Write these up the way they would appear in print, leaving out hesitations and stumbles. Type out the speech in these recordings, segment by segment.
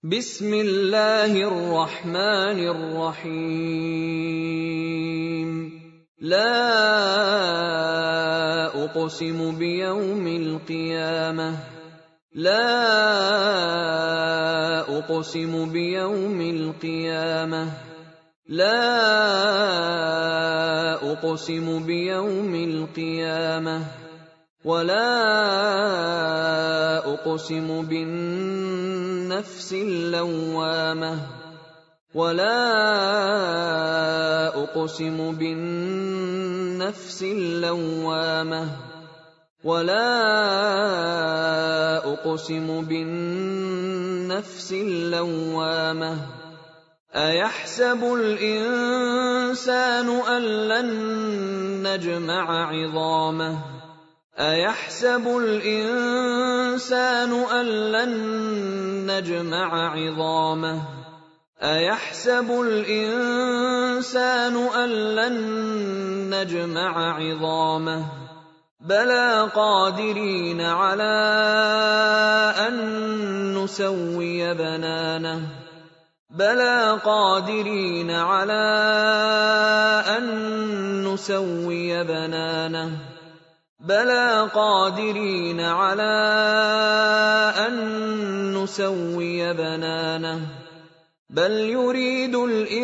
بسم الله الرحمن الرحيم. لا أقسم بيوم القيامة. لا أقسم بيوم القيامة. لا أقسم بيوم القيامة. ولا أقسم بالنفس اللوامة. ولا أقسم بالنفس اللوامة. ولا أقسم بالنفس اللوامة. أيحسب الإنسان أن لن نجمع عظامه. أيحسب الإنسان أن لن نجمع عظامه. أيحسب الإنسان أن لن نجمع عظامه. بلى قادرين على أن نسوي بنانه. بلى قادرين على أن نسوي بنانه. بلى قادرين على أن نسوي بنانه. بل يريد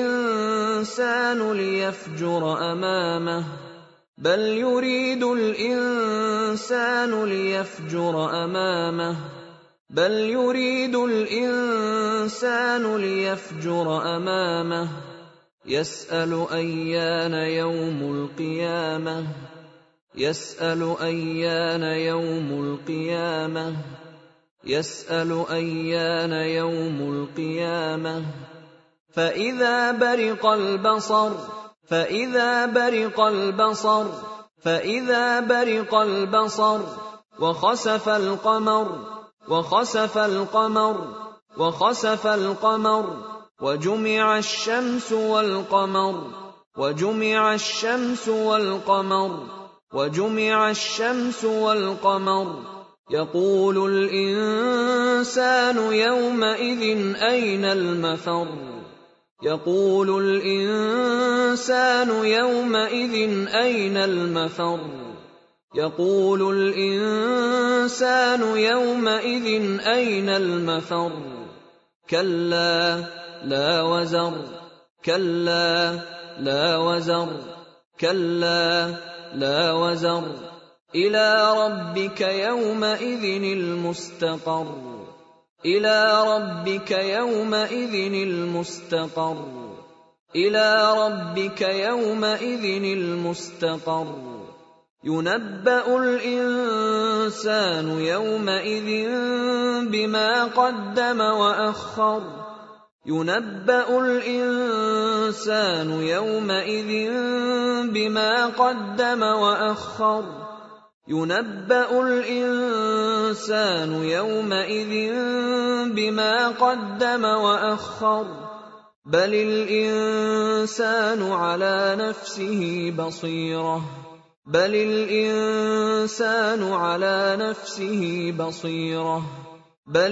الإنسان ليفجر أمامه. بل يريد الإنسان ليفجر أمامه. بل يريد الإنسان ليفجر أمامه. يسأل أيان يوم القيامة. يسأل أيان يوم القيامة. يسأل أيان يوم القيامة. فإذا برق البصر. فإذا برق البصر. فإذا برق البصر. وخسف القمر. وخسف القمر. وخسف القمر. وجمع الشمس والقمر. وجمع الشمس والقمر. وجمع الشمس والقمر. يقول الإنسان يومئذ أين المفر. يقول الإنسان يومئذ أين المفر. يقول الإنسان يومئذ أين المفر. كلا لا وزر. كلا لا وزر. كلا لا وزر. إلى ربك يومئذ المستقر. إلى ربك يومئذ المستقر. إلى ربك يومئذ المستقر. ينبأ الإنسان يومئذ بما قدم وأخر. ينبأ الإنسان يومئذ بما قدم وأخر. ينبأ الإنسان يومئذ بما قدم وأخر. بل الإنسان على نفسه بصيرة. بل الإنسان على نفسه بصيرة. بل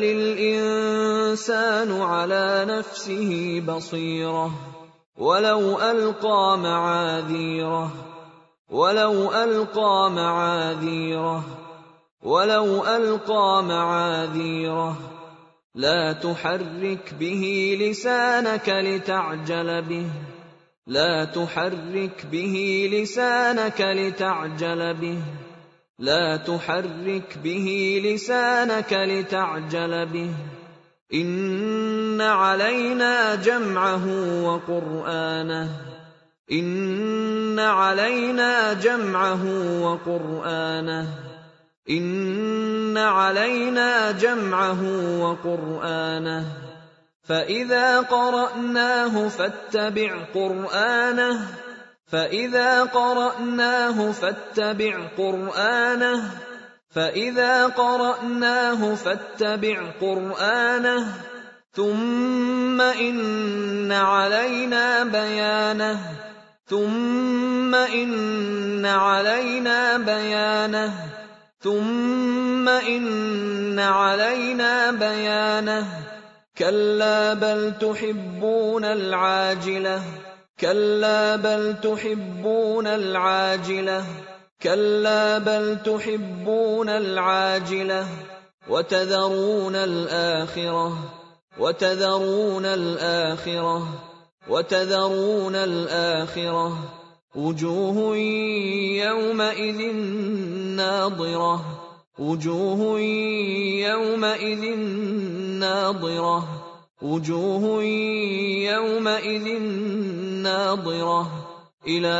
الإنسان على نفسه بصيرة. ولو ألقى معاذيره. ولو ألقى معاذيره. ولو ألقى معاذيره. لا تحرك به لسانك لتعجل به. لا تحرك به لسانك لتعجل به. لا تحرك به لسانك لتعجل به. إن علينا جمعه وقرآنه. إن علينا جمعه وقرآنه. إن علينا جمعه وقرآنه. فإذا قرأناه فاتبع قرآنه. فإذا قرأناه فاتبع قرآنه. فإذا قرأناه فاتبع قرآنه. ثم إن علينا بيانه. ثم إن علينا بيانه. ثم إن علينا بيانه. كَلَّا بَلْ تُحِبُّونَ الْعَاجِلَةَ كَلَّا بَلْ تُحِبُّونَ الْعَاجِلَةَ كَلَّا بَلْ تُحِبُّونَ الْعَاجِلَةَ وَتَذَرُونَ الْآخِرَةَ وُجُوهٌ يَوْمَئِذٍ نَّاضِرَةٌ إِلَىٰ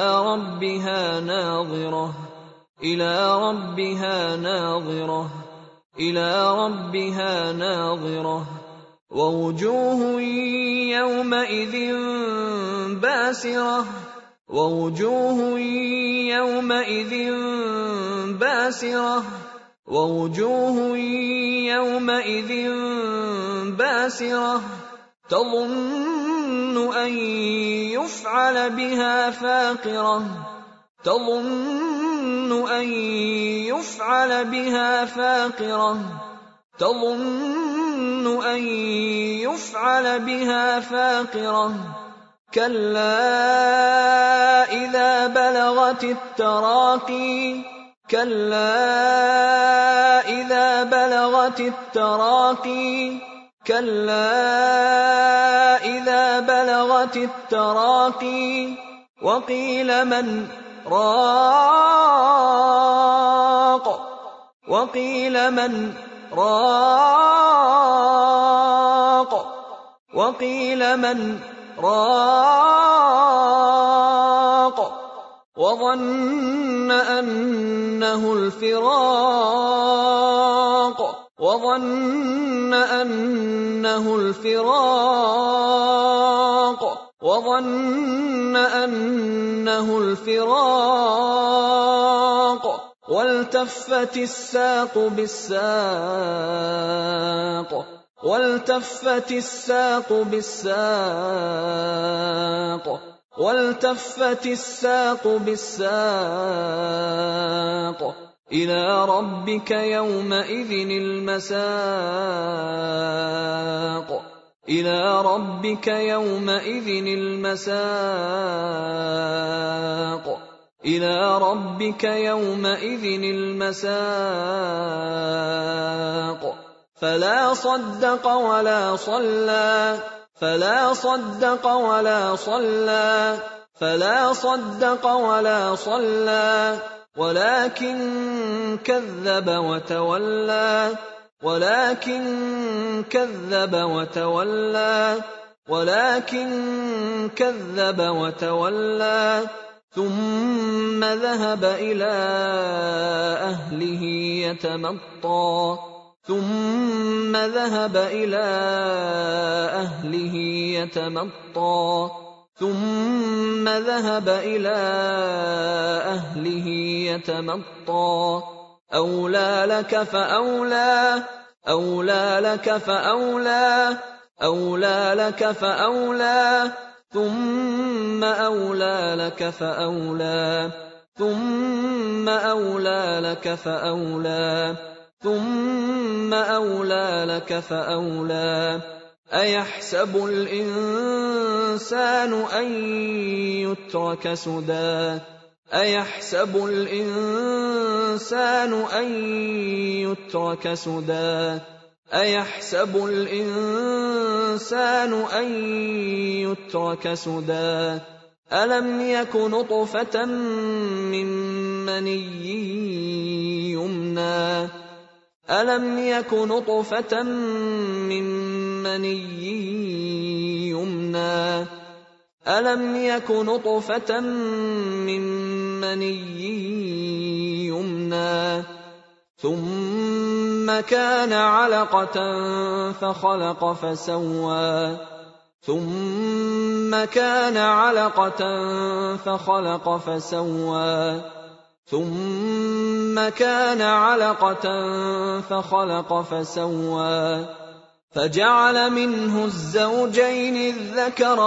رَبِّهَا نَاظِرَةٌ وَوُجُوهٌ يَوْمَئِذٍ بَاسِرَةٌ تَظُنُّ أَن يُفْعَلَ بِهَا فَاقِرَةٌ كَلَّا إِذَا بَلَغَتِ التَّرَاقِيَ وَقِيلَ مَنْ رَاقٍ وَظَنَّ أَنَّهُ الْفِرَاقُ وَالْتَفَّتِ السَّاقُ بِالسَّاقِ إِلَىٰ رَبِّكَ يَوْمَئِذٍ الْمَسَاقُ فَلَا صَدَّقَ وَلَا صَلَّىٰ وَلَٰكِن كَذَّبَ وَتَوَلَّىٰ ثُمَّ ذَهَبَ إِلَىٰ أَهْلِهِ يَتَمَطَّىٰ أَوْلَىٰ لَكَ فَأَوْلَىٰ ثُمَّ أَوْلَىٰ لَكَ فَأَوْلَىٰ أَيَحْسَبُ الْإِنسَانُ أَن يُتْرَكَ سُدًى أَلَمْ يَكُ نُطْفَةً مِّن مَّنِيٍّ يُمْنَىٰ ثُمَّ كَانَ عَلَقَةً فَخَلَقَ فَسَوَّىٰ فَجَعَلَ مِنْهُ الزَّوْجَيْنِ الذَّكَرَ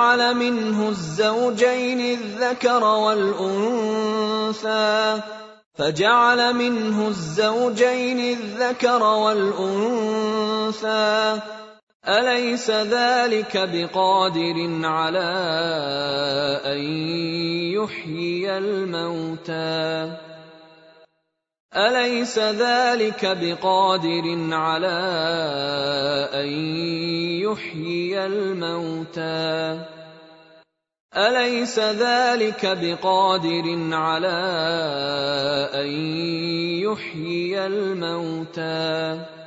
وَالْأُنثَىٰ فجعل منه الزوجين الذكر والأنثى أليس ذلك بقادر على أن يحيي الموتى أليس ذلك بقادر على أن يحيي الموتى أليس ذلك بقادر على أن يحيي الموتى